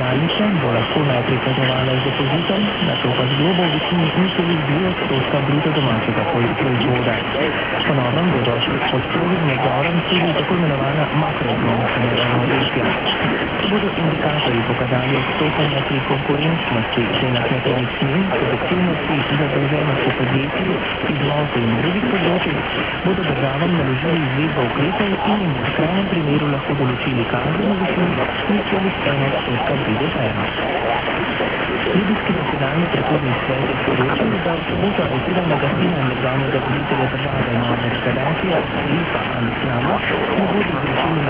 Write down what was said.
članice bo lahko najprej kaznovala z depozitom, nato pa z globo v višini 0,2% bruto domačega proizvoda. Po novem bodo pod strogim nadzorom tudi tako imenovana makroekonomska neravnovesja. Če bodo indikatorji pokazali odstopanja pri konkurenčnosti, cenah nepremičnin, produktivnosti, zadolženosti podjetij, izvozu in drugih področjih, bodo državam naložili izvedbo ukrepov in jim v skrajnem primeru lahko določili kazni v višini 0,1% BDP-ja. Libijski nacionalni prehodni svet je sporočil, da v soboto aretiranega sina nekdanjega voditelja države Muamera Kadafija, Khalifa al-Islama, ne bodo izrečili